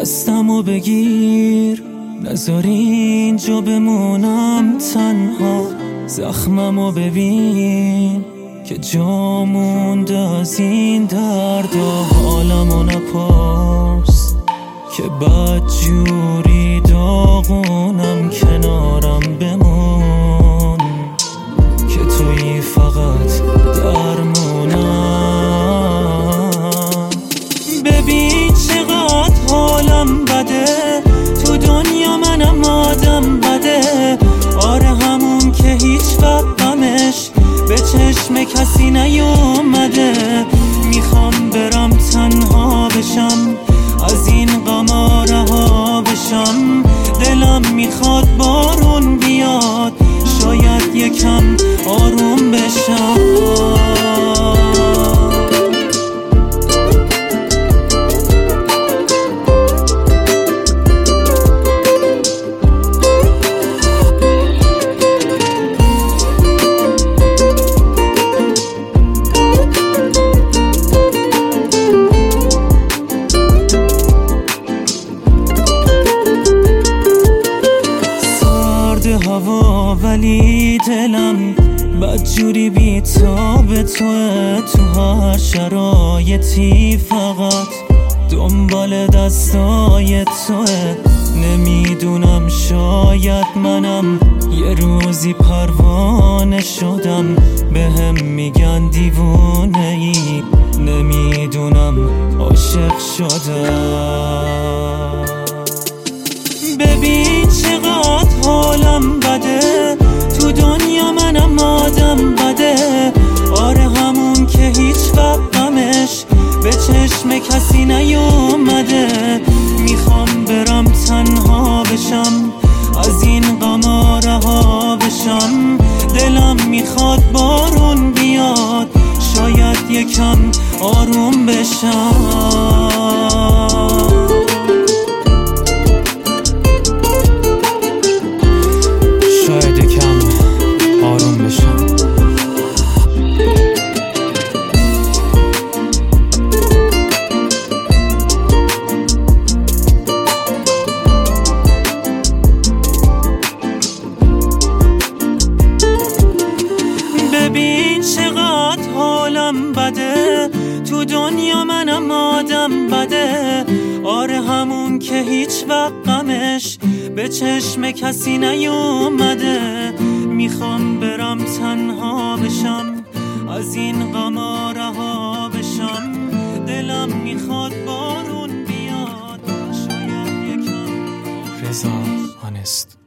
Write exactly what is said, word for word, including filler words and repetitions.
دستمو بگیر، نذار اینجا بمونم تنها. زخممو ببین که جا مونده از این درد و حالمو نپرس که بدجوری داغونم. کنارم بمون که تویی فقط درمونم. ببین چقدر حالم بده، تو دنیا منم آدم بده. آره همون که هیچ وقت غمش به چشم کسی نیومده. میخوام برم تنها بشم، از این غم رها بشم. دلم میخواد بارون بیاد، شاید یکم آروم بشم. هوا ولی دلم بدجوری بی‌تاب توه. تو هر شرایطی فقط دنبال دستای توه. نمیدونم شاید منم یه روزی پروانه شدم، بهم میگن دیوونه ای. نمیدونم عاشق شدم. ببین چقدر حالم بده، تو دنیا منم آدم بده. آره همون که هیچ وقت غمش به چشم کسی نیومده. میخوام برم تنها بشم، از این غم رها بشم. دلم میخواد بارون بیاد، شاید یکم آروم بشم. ببین چقدر حالم بده، تو دنیا منم آدم بده. آره همون که هیچ وقت غمش به چشم کسی نیومده. میخوام برم تنها بشم، از این غم رها بشم. دلم میخواد بارون بیاد، شاید یکم. رضا آنست.